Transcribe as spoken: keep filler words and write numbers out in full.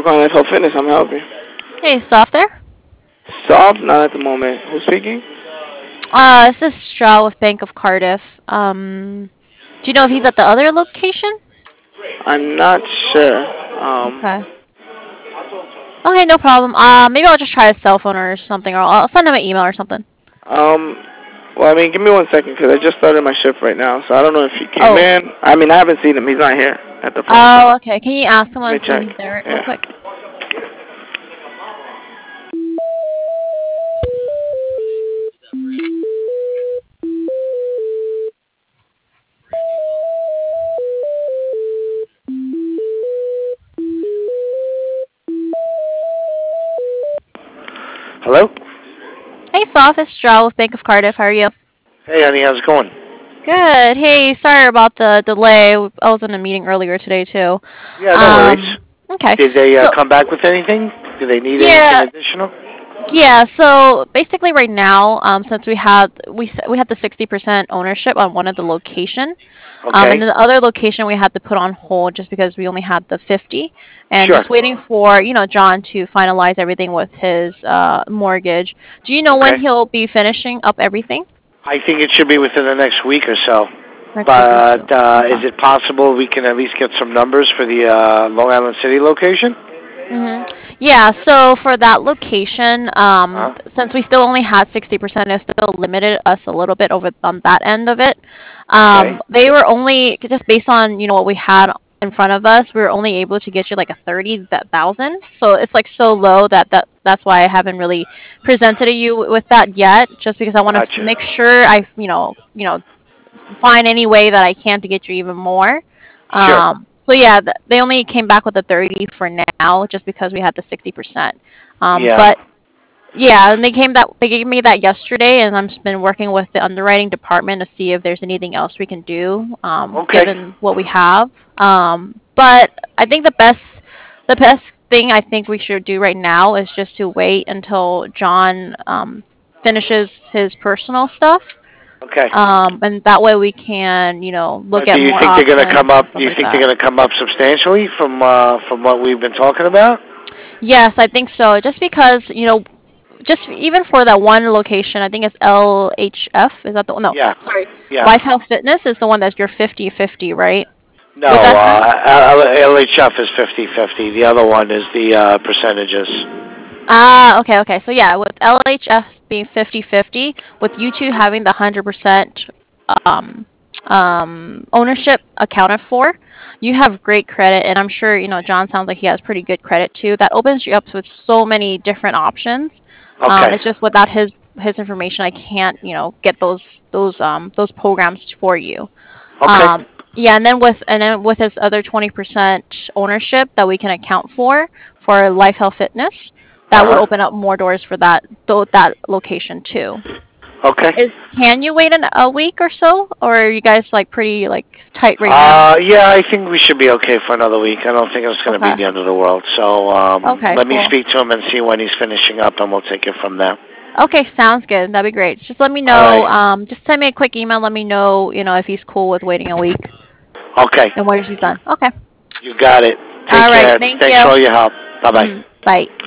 for calling Life Health Fitness. I'm helping. Hey, Soft there? Soft? Not at the moment. Who's speaking? Uh, this is Straw with Bank of Cardiff. Um, do you know if he's at the other location? I'm not sure. Um, Okay. Okay, no problem. Uh, maybe I'll just try his cell phone or something, or I'll send him an email or something. um, well, I mean, give me one second because I just started my shift right now, so I don't know if he came Oh. in. I mean, I haven't seen him. He's not here at the front. Oh, okay. Can you ask him Let me if check. he's there Yeah. real quick? Hello? Hey, Soft, it's Straw with Bank of Cardiff. How are you? Hey, honey, how's it going? Good. Hey, sorry about the delay. I was in a meeting earlier today, too. Yeah, no Um, worries. okay. Did they uh, So, come back with anything? Do they need yeah, anything additional? yeah. So basically, right now, um, since we had we s- we had the sixty percent ownership on one of the location, um, and Okay. then the other location we had to put on hold just because we only had the fifty, and Sure. just waiting for you know John to finalize everything with his uh mortgage. Do you know when Okay. he'll be finishing up everything? I think it should be within the next week or so. Next week or so. But uh, is Okay. it possible we can at least get some numbers for the uh, Long Island City location? hmm Yeah, so for that location, um, Uh-huh. since we still only had sixty percent, it still limited us a little bit over on that end of it. Okay. Um, they were only, just based on, you know, what we had in front of us, we were only able to get you like a thirty thousand. So it's like so low that, that that's why I haven't really presented you with that yet, just because I want to Gotcha. make sure I, you know, you know, find any way that I can to get you even more. Sure. Um, so yeah, th- they only came back with the thirty for now, just because we had the sixty percent. Um, Yeah. but yeah, and they came that they gave me that yesterday, and I've just been working with the underwriting department to see if there's anything else we can do, um, Okay. given what we have. Um, but I think the best the best thing I think we should do right now is just to wait until John um, finishes his personal stuff. Okay. Um, and that way we can, you know, look But at do you more think they're going to options come and up? stuff Do you like think they're that. going to come up substantially from uh, from what we've been talking about? Yes, I think so. Just because, you know, just even for that one location, I think it's L H F. Is that the no? Yeah. Sorry, Yeah. Life Health Fitness is the one that's your fifty-fifty, right? No, With S N? uh, L H F is fifty-fifty. The other one is the uh, percentages. Ah, okay, okay. So yeah, with L H F being fifty-fifty, with you two having the one hundred percent um, um, ownership accounted for, you have great credit, and I'm sure, you know, John sounds like he has pretty good credit too. That opens you up with so many different options. Um, Okay. it's just without his his information, I can't, you know, get those those um those programs for you. Okay. Um, yeah, and then with and then with his other twenty percent ownership that we can account for for Life Health Fitness, that would Uh-huh. open up more doors for that tho- that location too. Okay. Is can you wait an, a week or so, or are you guys like pretty like tight right now? Uh, yeah, I think we should be okay for another week. I don't think it's going to be Okay. the end of the world. So um, Okay. let me Cool. speak to him and see when he's finishing up, and we'll take it from there. Okay. Sounds good. That'd be great. Just let me All know. right. Um, just send me a quick email. Let me know. You know if he's cool with waiting a week Okay. and what he's done. Okay. You got it. Take All right. care. Thank Thanks for you. all your help. Bye-bye. Mm, bye.